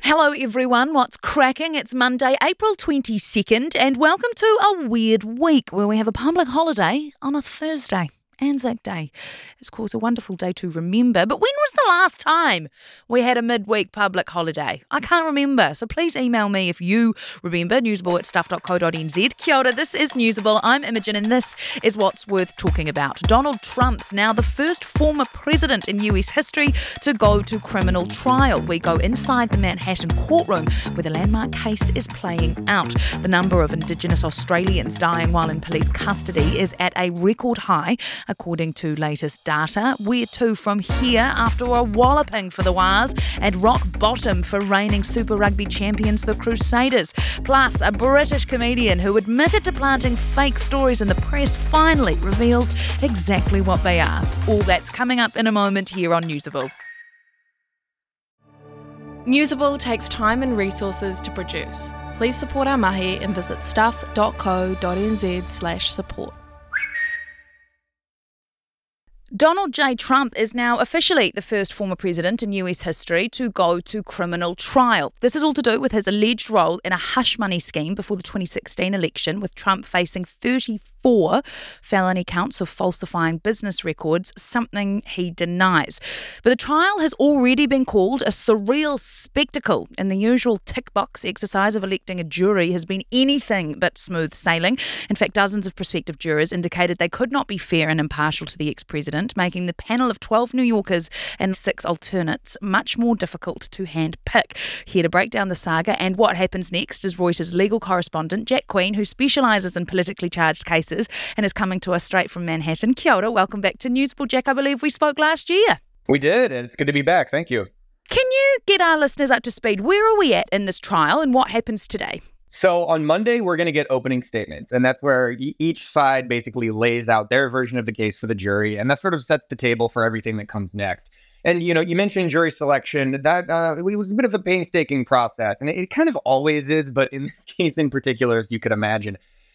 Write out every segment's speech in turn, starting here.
Hello everyone, what's cracking? It's Monday, April 22nd, and welcome to a weird week where we have a public holiday on a Thursday. Anzac Day. It's, of course, a wonderful day to remember. But when was the last time we had a midweek public holiday? I can't remember. So please email me if you remember. newsable@stuff.co.nz. Kia ora, this is Newsable. I'm Imogen, and this is what's worth talking about. Donald Trump's now the first former president in US history to go to criminal trial. We go inside the Manhattan courtroom where the landmark case is playing out. The number of Indigenous Australians dying while in police custody is at a record high, according to latest data. Where to from here after a walloping for the Wars and rock bottom for reigning Super Rugby champions, the Crusaders. Plus, a British comedian who admitted to planting fake stories in the press finally reveals exactly what they are. All that's coming up in a moment here on Newsable. Newsable takes time and resources to produce. Please support our mahi and visit stuff.co.nz/support. Donald J. Trump is now officially the first former president in US history to go to criminal trial. This is all to do with his alleged role in a hush money scheme before the 2016 election, with Trump facing 34 felony counts of falsifying business records, something he denies. But the trial has already been called a surreal spectacle, and the usual tick box exercise of electing a jury has been anything but smooth sailing. In fact, dozens of prospective jurors indicated they could not be fair and impartial to the ex-president, making the panel of 12 New Yorkers and 6 alternates much more difficult to handpick. Here to break down the saga and what happens next is Reuters legal correspondent Jack Queen, who specialises in politically charged cases and is coming to us straight from Manhattan. Kia ora, welcome back to Newsable. Jack, I believe we spoke last year. We did, and it's good to be back. Thank you. Can you get our listeners up to speed? Where are we at in this trial and what happens today? So on Monday, we're going to get opening statements, and that's where each side basically lays out their version of the case for the jury, and that sort of sets the table for everything that comes next. And, you mentioned jury selection. That it was a bit of a painstaking process, and it kind of always is, but in this case in particular, as you could imagine,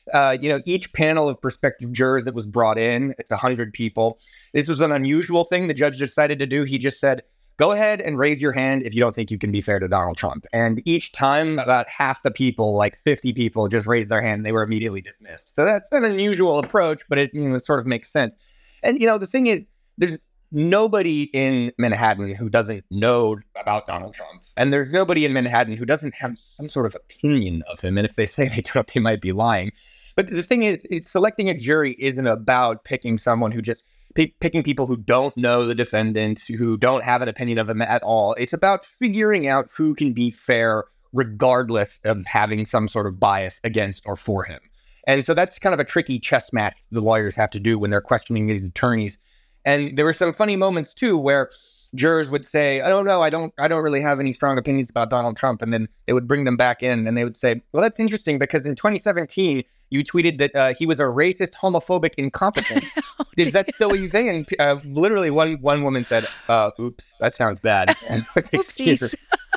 each panel of prospective jurors that was brought in, it's 100 people. This was an unusual thing the judge decided to do. He just said, go ahead and raise your hand if you don't think you can be fair to Donald Trump. And each time, about half the people, like 50 people, just raised their hand. They were immediately dismissed. So that's an unusual approach, but it sort of makes sense. And, the thing is, there's nobody in Manhattan who doesn't know about Donald Trump. And there's nobody in Manhattan who doesn't have some sort of opinion of him. And if they say they don't, they might be lying. But the thing is, selecting a jury isn't about picking someone who just picking people who don't know the defendant, who don't have an opinion of him at all. It's about figuring out who can be fair regardless of having some sort of bias against or for him. And so that's kind of a tricky chess match the lawyers have to do when they're questioning these attorneys. And there were some funny moments, too, where jurors would say, I don't know, I don't really have any strong opinions about Donald Trump. And then they would bring them back in and they would say, well, that's interesting because in 2017, you tweeted that he was a racist, homophobic incompetent. Is that still what you think? And literally one woman said, oops, that sounds bad. Oopsies.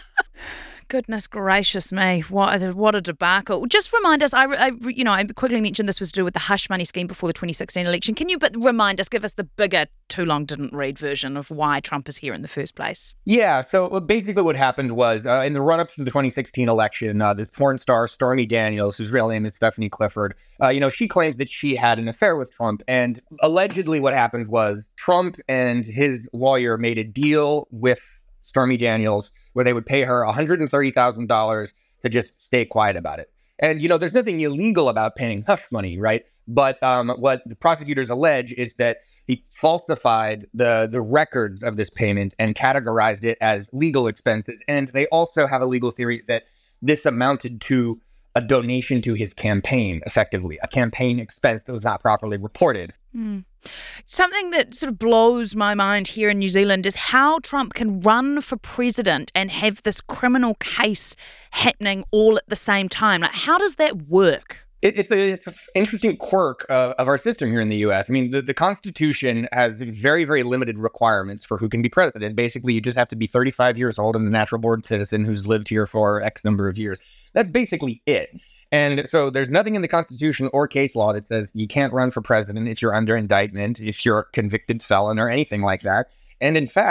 Goodness gracious me, what a debacle. Just remind us, I quickly mentioned this was to do with the hush money scheme before the 2016 election. Can you remind us, give us the bigger, too long didn't read version of why Trump is here in the first place? Yeah, so basically what happened was in the run-up to the 2016 election, this porn star, Stormy Daniels, whose real name is Stephanie Clifford, she claims that she had an affair with Trump. And allegedly what happened was Trump and his lawyer made a deal with Stormy Daniels, where they would pay her $130,000 to just stay quiet about it. And, there's nothing illegal about paying hush money, right? But what the prosecutors allege is that he falsified the records of this payment and categorized it as legal expenses. And they also have a legal theory that this amounted to a donation to his campaign, effectively, a campaign expense that was not properly reported. Something that sort of blows my mind here in New Zealand is how Trump can run for president and have this criminal case happening all at the same time. Like, how does that work? It's an interesting quirk of our system here in the U.S. I mean, the Constitution has very, very limited requirements for who can be president. Basically, you just have to be 35 years old and a natural-born citizen who's lived here for X number of years. That's basically it. And so there's nothing in the Constitution or case law that says you can't run for president if you're under indictment, if you're a convicted felon or anything like that. And in fact,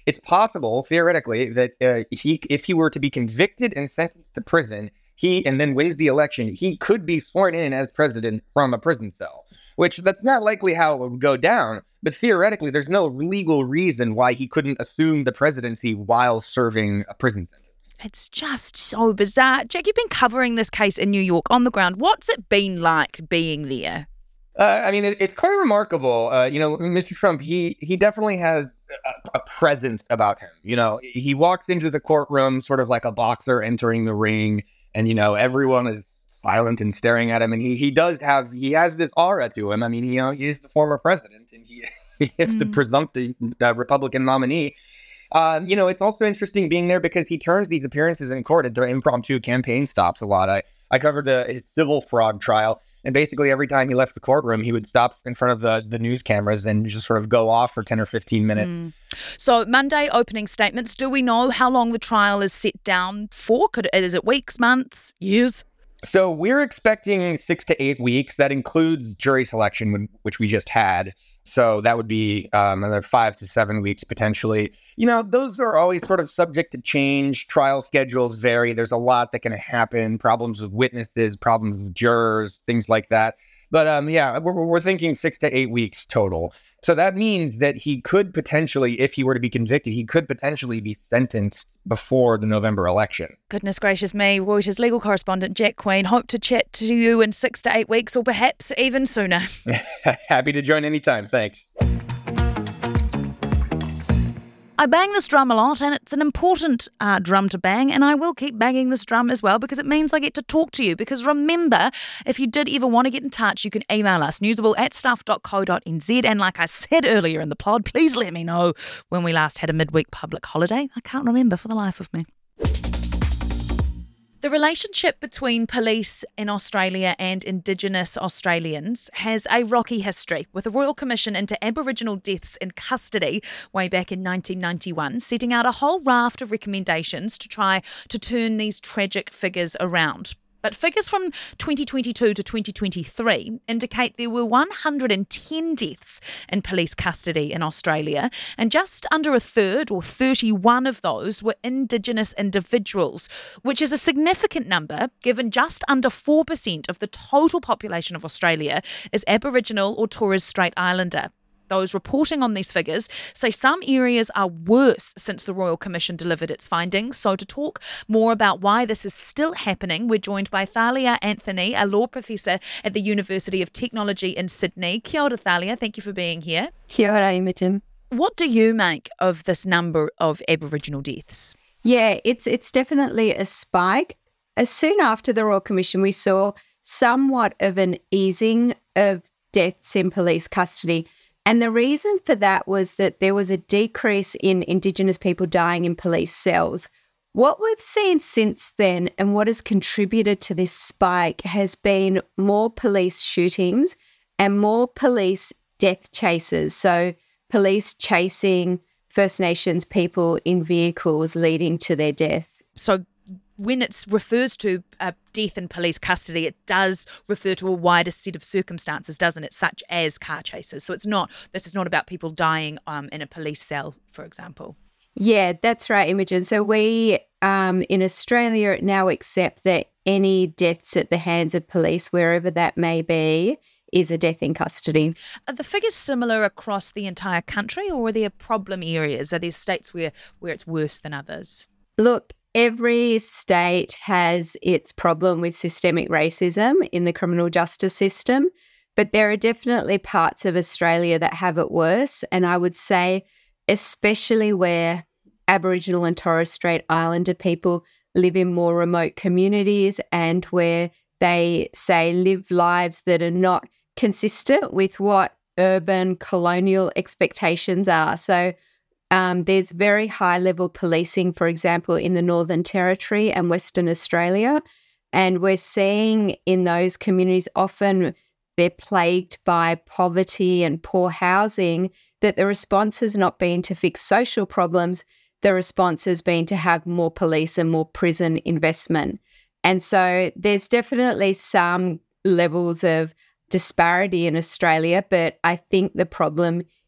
it's possible, theoretically, that if he were to be convicted and sentenced to prison, and then wins the election, he could be sworn in as president from a prison cell, which that's not likely how it would go down. But theoretically, there's no legal reason why he couldn't assume the presidency while serving a prison sentence. It's just so bizarre. Jack, you've been covering this case in New York on the ground. What's it been like being there? It's quite remarkable. Mr. Trump, he definitely has a presence about him. He walks into the courtroom sort of like a boxer entering the ring, and, everyone is silent and staring at him. And he has this aura to him. He is the former president, and he is the presumptive Republican nominee. It's also interesting being there because he turns these appearances in court into impromptu campaign stops a lot. I covered his civil fraud trial, and basically every time he left the courtroom, he would stop in front of the news cameras and just sort of go off for 10 or 15 minutes. So Monday opening statements. Do we know how long the trial is set down for? Is it weeks, months, years? So we're expecting 6 to 8 weeks. That includes jury selection, which we just had. So that would be another 5 to 7 weeks potentially. Those are always sort of subject to change. Trial schedules vary. There's a lot that can happen. Problems with witnesses, problems with jurors, things like that. But we're thinking 6 to 8 weeks total. So that means that he could potentially, if he were to be convicted, he could potentially be sentenced before the November election. Goodness gracious me. Reuters legal correspondent Jack Queen. Hope to chat to you in 6 to 8 weeks or perhaps even sooner. Happy to join anytime. Thanks. I bang this drum a lot, and it's an important drum to bang, and I will keep banging this drum as well because it means I get to talk to you. Because remember, if you did ever want to get in touch, you can email us, newsable@stuff.co.nz. And like I said earlier in the pod, please let me know when we last had a midweek public holiday. I can't remember for the life of me. The relationship between police in Australia and Indigenous Australians has a rocky history, with a Royal Commission into Aboriginal deaths in custody way back in 1991, setting out a whole raft of recommendations to try to turn these tragic figures around. But figures from 2022 to 2023 indicate there were 110 deaths in police custody in Australia, and just under a third, or 31 of those, were Indigenous individuals, which is a significant number given just under 4% of the total population of Australia is Aboriginal or Torres Strait Islander. Those reporting on these figures say some areas are worse since the Royal Commission delivered its findings. So to talk more about why this is still happening, we're joined by Thalia Anthony, a law professor at the University of Technology in Sydney. Kia ora, Thalia. Thank you for being here. Kia ora, Imogen. What do you make of this number of Aboriginal deaths? Yeah, it's definitely a spike. As soon after the Royal Commission, we saw somewhat of an easing of deaths in police custody. And the reason for that was that there was a decrease in Indigenous people dying in police cells. What we've seen since then and what has contributed to this spike has been more police shootings and more police death chases. So police chasing First Nations people in vehicles leading to their death. So when it refers to a death in police custody, it does refer to a wider set of circumstances, doesn't it, such as car chases. So this is not about people dying in a police cell, for example. Yeah, that's right, Imogen. So we in Australia now accept that any deaths at the hands of police, wherever that may be, is a death in custody. Are the figures similar across the entire country, or are there problem areas? Are there states where it's worse than others? Look, every state has its problem with systemic racism in the criminal justice system, but there are definitely parts of Australia that have it worse. And I would say especially where Aboriginal and Torres Strait Islander people live in more remote communities and where they, say, live lives that are not consistent with what urban colonial expectations are. So there's very high-level policing, for example, in the Northern Territory and Western Australia. And we're seeing in those communities often they're plagued by poverty and poor housing, that the response has not been to fix social problems. The response has been to have more police and more prison investment. And so there's definitely some levels of disparity in Australia, but I think the problem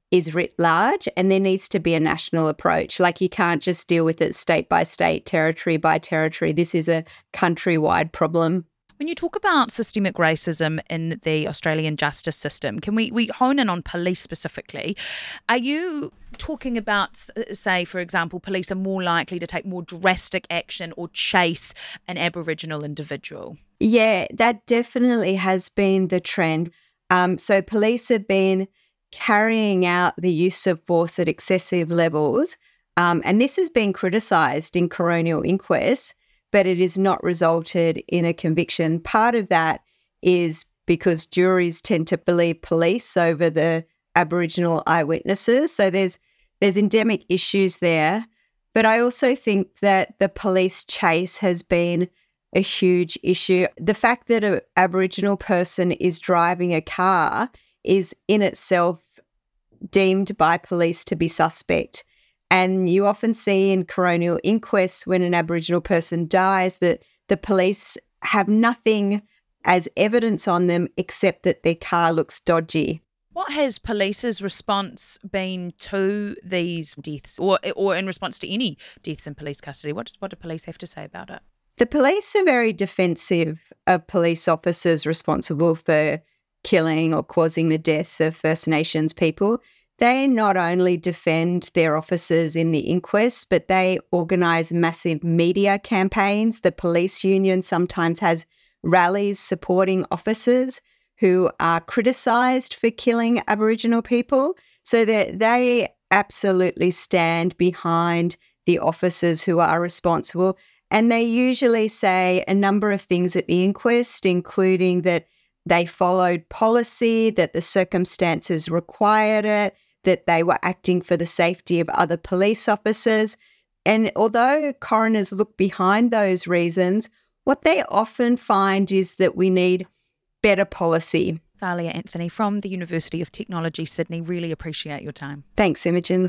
is writ large, and there needs to be a national approach. Like, you can't just deal with it state by state, territory by territory. This is a countrywide problem. When you talk about systemic racism in the Australian justice system, can we hone in on police specifically? Are you talking about, say, for example, police are more likely to take more drastic action or chase an Aboriginal individual? Yeah, that definitely has been the trend. So police have been carrying out the use of force at excessive levels, and this has been criticised in coronial inquests, but it has not resulted in a conviction. Part of that is because juries tend to believe police over the Aboriginal eyewitnesses. So there's endemic issues there. But I also think that the police chase has been a huge issue. The fact that an Aboriginal person is driving a car is in itself deemed by police to be suspect. And you often see in coronial inquests when an Aboriginal person dies that the police have nothing as evidence on them except that their car looks dodgy. What has police's response been to these deaths or in response to any deaths in police custody? What do police have to say about it? The police are very defensive of police officers responsible for killing or causing the death of First Nations people. They not only defend their officers in the inquests, but they organise massive media campaigns. The police union sometimes has rallies supporting officers who are criticised for killing Aboriginal people. So that they absolutely stand behind the officers who are responsible. And they usually say a number of things at the inquest, including that they followed policy, that the circumstances required it, that they were acting for the safety of other police officers. And although coroners look behind those reasons, what they often find is that we need better policy. Thalia Anthony from the University of Technology, Sydney. Really appreciate your time. Thanks, Imogen.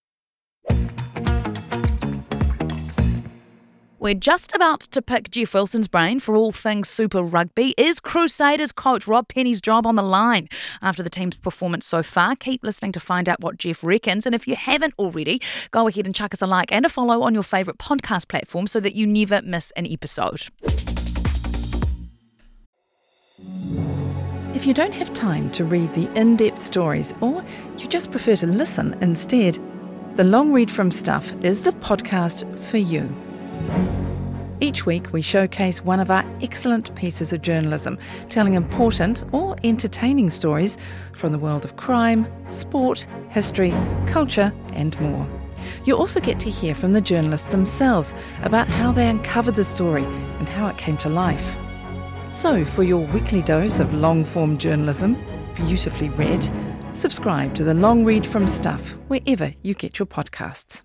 We're just about to pick Jeff Wilson's brain for all things Super Rugby. Is Crusaders coach Rob Penny's job on the line after the team's performance so far? Keep listening to find out what Jeff reckons. And if you haven't already, go ahead and chuck us a like and a follow on your favourite podcast platform so that you never miss an episode. If you don't have time to read the in-depth stories or you just prefer to listen instead, The Long Read from Stuff is the podcast for you. Each week we showcase one of our excellent pieces of journalism, telling important or entertaining stories from the world of crime, sport, history, culture and more. You also get to hear from the journalists themselves about how they uncovered the story and how it came to life. So for your weekly dose of long-form journalism, beautifully read, subscribe to The Long Read from Stuff wherever you get your podcasts.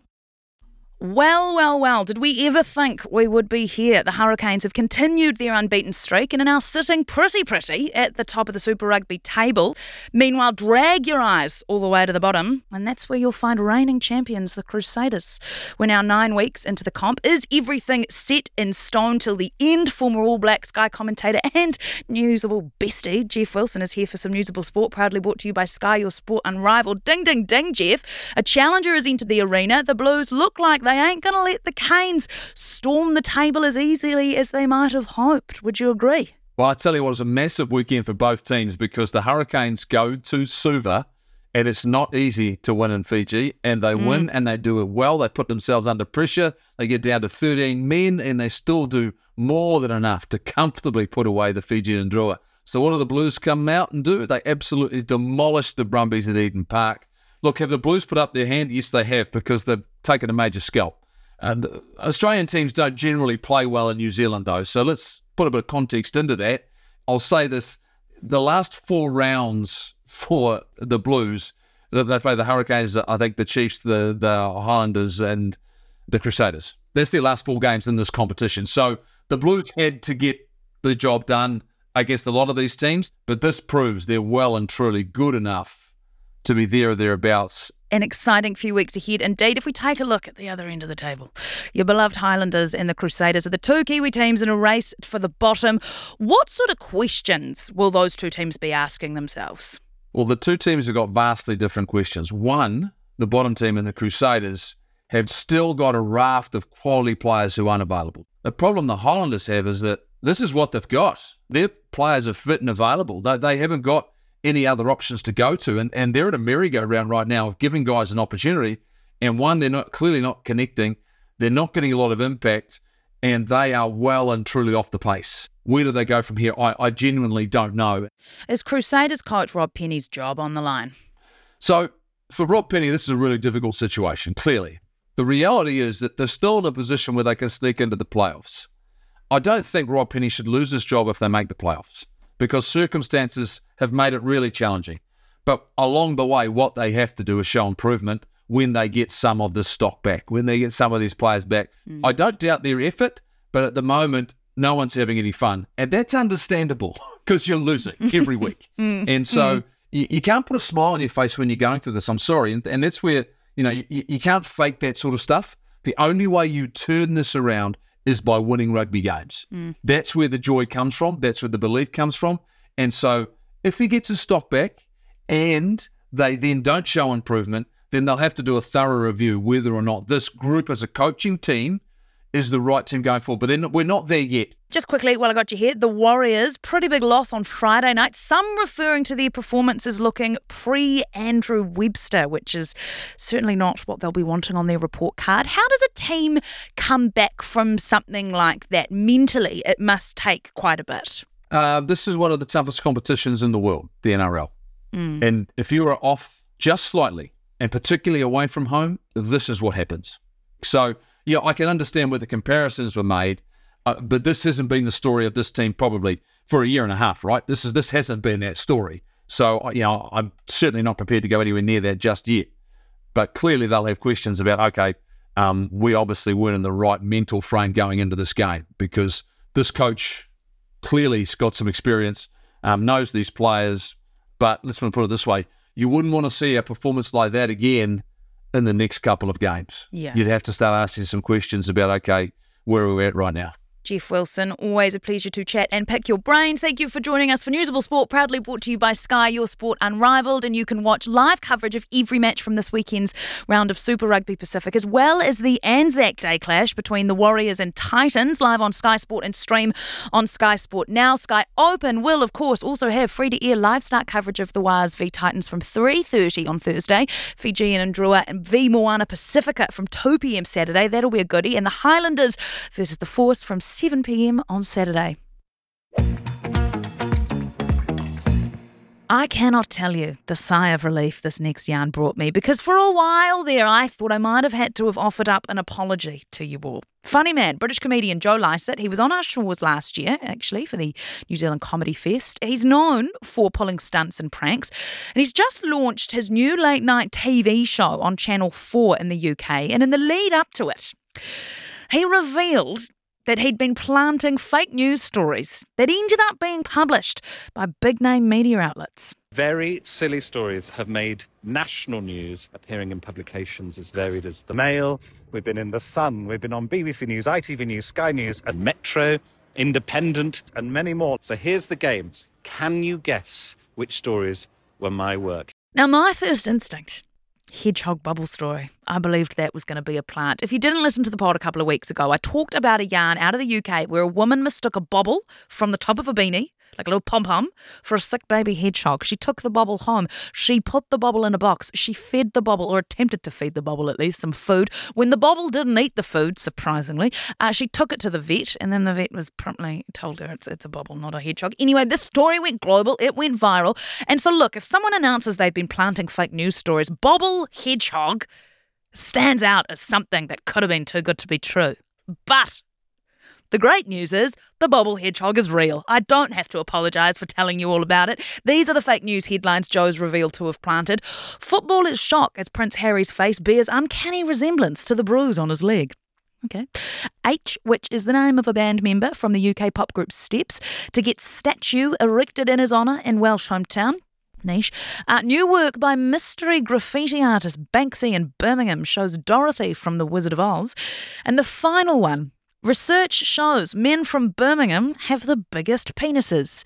Well, did we ever think we would be here? The Hurricanes have continued their unbeaten streak and are now sitting pretty at the top of the Super Rugby table. Meanwhile, drag your eyes all the way to the bottom, and that's where you'll find reigning champions, the Crusaders. We're now 9 weeks into the comp. Is everything set in stone till the end? Former All Black Sky commentator and Newsable bestie, Jeff Wilson, is here for some Newsable Sport, proudly brought to you by Sky, your sport unrivaled. Ding, ding, ding, Jeff. A challenger has entered the arena. The Blues look like they ain't going to let the Canes storm the table as easily as they might have hoped. Would you agree? Well, I tell you what, it was a massive weekend for both teams because the Hurricanes go to Suva and it's not easy to win in Fiji, and they win and they do it well. They put themselves under pressure. They get down to 13 men and they still do more than enough to comfortably put away the Fijian Drua. So what do the Blues come out and do? They absolutely demolish the Brumbies at Eden Park. Look, have the Blues put up their hand? Yes, they have, because they've taken a major scalp. The Australian teams don't generally play well in New Zealand, though, so let's put a bit of context into that. I'll say this, the last 4 rounds for the Blues, they play the Hurricanes, I think the Chiefs, the Highlanders and the Crusaders. That's their last 4 games in this competition. So the Blues had to get the job done against a lot of these teams, but this proves they're well and truly good enough to be there or thereabouts. An exciting few weeks ahead indeed. If we take a look at the other end of the table, your beloved Highlanders and the Crusaders are the 2 Kiwi teams in a race for the bottom. What sort of questions will those 2 teams be asking themselves? Well, the two teams have got vastly different questions. One, the bottom team and the Crusaders have still got a raft of quality players who aren't available. The problem the Highlanders have is that this is what they've got. Their players are fit and available. They haven't got any other options to go to, and they're at a merry-go-round right now of giving guys an opportunity. And one, they're clearly not connecting. They're not getting a lot of impact, and they are well and truly off the pace. Where do they go from here? I genuinely don't know. Is Crusaders coach Rob Penny's job on the line? So for Rob Penny, this is a really difficult situation, clearly. The reality is that they're still in a position where they can sneak into the playoffs. I don't think Rob Penny should lose his job if they make the playoffs, because circumstances have made it really challenging. But along the way, what they have to do is show improvement when they get some of this stock back, when they get some of these players back. I don't doubt their effort, but at the moment, no one's having any fun. And that's understandable because you're losing every week. And so you can't put a smile on your face when you're going through this. I'm sorry. And that's where, you can't fake that sort of stuff. The only way you turn this around is by winning rugby games. That's where the joy comes from. That's where the belief comes from. And so if he gets his stock back and they then don't show improvement, then they'll have to do a thorough review whether or not this group as a coaching team is the right team going forward. But then we're not there yet. Just quickly, while I got you here, the Warriors, pretty big loss on Friday night. Some referring to their performances looking pre-Andrew Webster, which is certainly not what they'll be wanting on their report card. How does a team come back from something like that? Mentally, it must take quite a bit. This is one of the toughest competitions in the world, the NRL. And if you are off just slightly, and particularly away from home, this is what happens. So, yeah, I can understand where the comparisons were made, but this hasn't been the story of this team probably for a year and a half, right? This hasn't been that story. So, I'm certainly not prepared to go anywhere near that just yet. But clearly they'll have questions about, okay, we obviously weren't in the right mental frame going into this game, because this coach clearly has got some experience, knows these players, but let's put it this way, you wouldn't want to see a performance like that again in the next couple of games. Yeah. You'd have to start asking some questions about, okay, where are we at right now? Jeff Wilson, always a pleasure to chat and pick your brains. Thank you for joining us for Newsable Sport, proudly brought to you by Sky, your sport unrivaled. And you can watch live coverage of every match from this weekend's round of Super Rugby Pacific, as well as the Anzac Day clash between the Warriors and Titans, live on Sky Sport and stream on Sky Sport Now. Sky Open will, of course, also have free-to-air live start coverage of the Wars v Titans from 3:30 on Thursday, Fijian and Drua and v Moana Pacifica from 2 p.m. Saturday. That'll be a goodie. And the Highlanders versus the Force from 7 p.m. on Saturday. I cannot tell you the sigh of relief this next yarn brought me, because for a while there I thought I might have had to have offered up an apology to you all. Funny man, British comedian Joe Lycett, he was on our shores last year, actually, for the New Zealand Comedy Fest. He's known for pulling stunts and pranks, and he's just launched his new late-night TV show on Channel 4 in the UK, and in the lead up to it, he revealed that he'd been planting fake news stories that ended up being published by big-name media outlets. Very silly stories have made national news, appearing in publications as varied as The Mail. We've been in The Sun, we've been on BBC News, ITV News, Sky News and Metro, Independent and many more. So here's the game. Can you guess which stories were my work? Now, my first instinct, hedgehog bubble story. I believed that was going to be a plant. If you didn't listen to the pod a couple of weeks ago, I talked about a yarn out of the UK where a woman mistook a bobble from the top of a beanie, like a little pom-pom, for a sick baby hedgehog. She took the bobble home. She put the bobble in a box. She fed the bobble, or attempted to feed the bobble at least, some food. When the bobble didn't eat the food, surprisingly, she took it to the vet, and then the vet was promptly told her it's a bobble, not a hedgehog. Anyway, this story went global. It went viral. And so look, if someone announces they've been planting fake news stories, bobble hedgehog stands out as something that could have been too good to be true. But the great news is the bobble hedgehog is real. I don't have to apologise for telling you all about it. These are the fake news headlines Joe's revealed to have planted. Footballers shock as Prince Harry's face bears uncanny resemblance to the bruise on his leg. Okay. H, which is the name of a band member from the UK pop group Steps, to get statue erected in his honour in Welsh hometown. Niche. New work by mystery graffiti artist Banksy in Birmingham shows Dorothy from The Wizard of Oz. And the final one, research shows men from Birmingham have the biggest penises.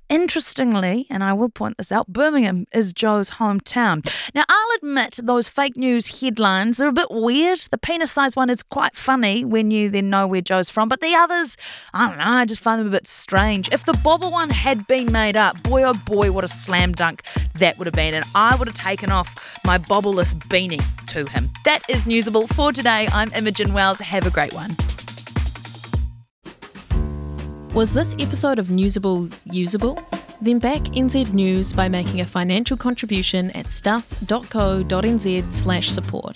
Interestingly, and I will point this out, Birmingham is Joe's hometown. Now, I'll admit those fake news headlines are a bit weird. The penis-sized one is quite funny when you then know where Joe's from, but the others, I don't know, I just find them a bit strange. If the bobble one had been made up, boy oh boy, what a slam dunk that would have been, and I would have taken off my bobbleless beanie to him. That is Newsable for today. I'm Imogen Wells. Have a great one. Was this episode of Newsable usable? Then back NZ News by making a financial contribution at stuff.co.nz/support.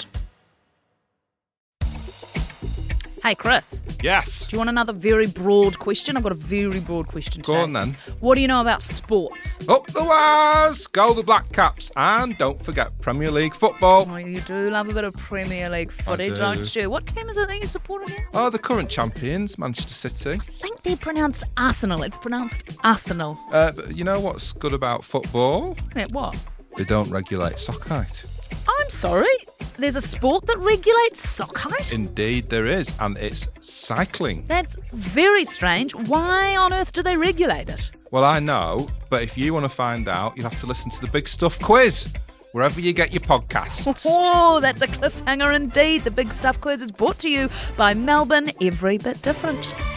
Hey, Chris. Yes. Do you want another very broad question? I've got a very broad question today. Go on then. What do you know about sports? Up the wires! Go the Black Caps. And don't forget Premier League football. Oh, you do love a bit of Premier League footy, don't you? What team is it that you support again? Oh, the current champions, Manchester City. I think they're pronounced Arsenal. It's pronounced Arsenal. But you know what's good about football? Yeah, what? They don't regulate sock height. I'm sorry? There's a sport that regulates sock height? Indeed there is, and it's cycling. That's very strange. Why on earth do they regulate it? Well, I know, but if you want to find out, you'll have to listen to the Big Stuff quiz, wherever you get your podcasts. Oh, that's a cliffhanger indeed. The Big Stuff quiz is brought to you by Melbourne Every Bit Different.